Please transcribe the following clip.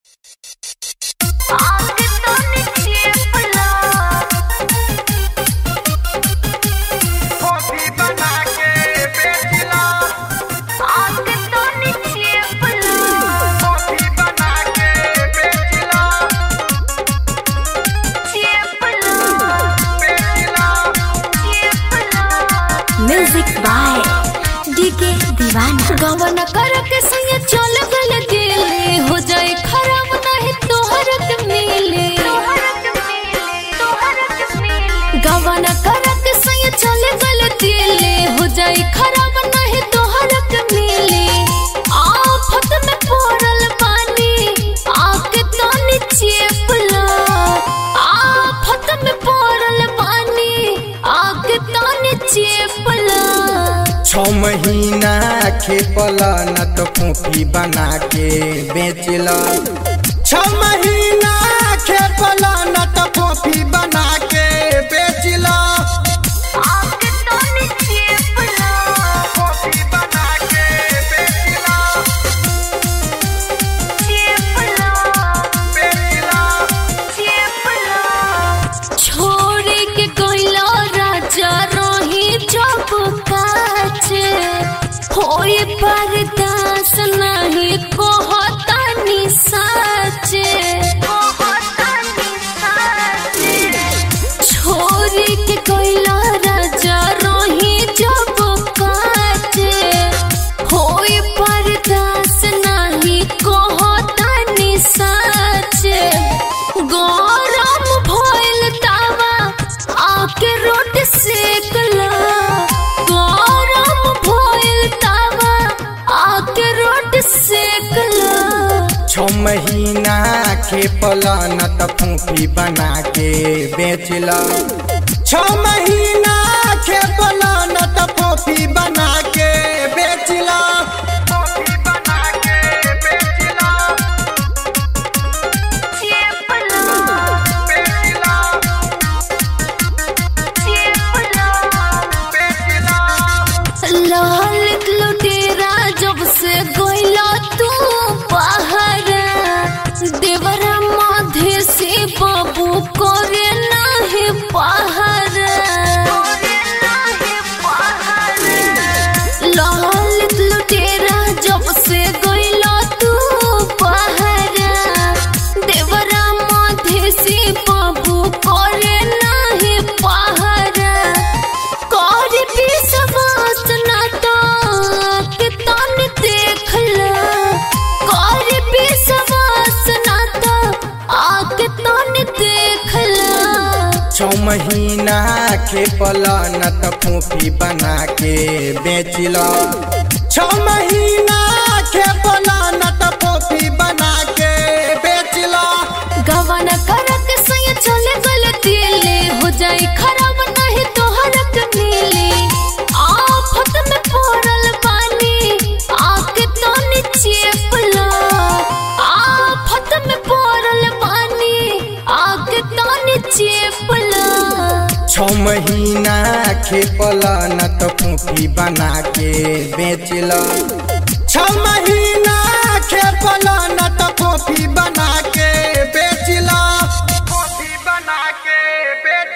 Music by DK दीवाना। गवन कर के संग चल गल दिले हो जाए खराब नहीं तोहर के मिले। गवन कर के संग चल गल दिले हो जाए खराब नहीं तोहर के मिले। आफत में पड़ल पानी आके तो नीचे पला। आफत में पड़ल पानी आके तो नीचे पला। 6 महीना खेपला न तो फोफी बना के बेचला। 6 महीना खेपला न तो फोफी बना के बेचला। छोड़े के कोइला राजा रोही जब काचे होई बर्दाश्त नहीं कहतानी साचे। छोड़े के कोइला राजा रोही जब काचे होई बर्दाश्त नहीं कहतानी साचे। गरम भइल तावा आके रोटी सेकला। गरम भइल तावा आके रोटी सेकला। 6 महीना खेपला न तो फोफी बना के बेचला। 6 महीना खेपला न तो फोफी बना के बेचला। लाल लुटेरा जब से गोइला तू बाहर। देवरा माधे से बाबू करे नाही पहर। लाल लुटेरा जब से गोइला तू बाहर। देवरा माधे से बाबू करे नाही पहर। कर भी समास ना तो के तन देखला। कर भी समास ना तो आके तन देखला। 6 महीना खेपला न तो फोफी बना के बेचला। 6 महीना खेपला न तो फोफी बना के बेचला। गवन कर के संग चल गल दिले हो जाए खराब नहीं तोहर के मिले। आफत में पड़ल पानी आके तो नीचे पला। आफत में पड़ल पानी आके तो नीचे पला। 6 महीना खेपला न तो फोफी बना के बेचला। 6 महीना खेपला न तो फोफी बना के बेचला। फोफी बना के बेच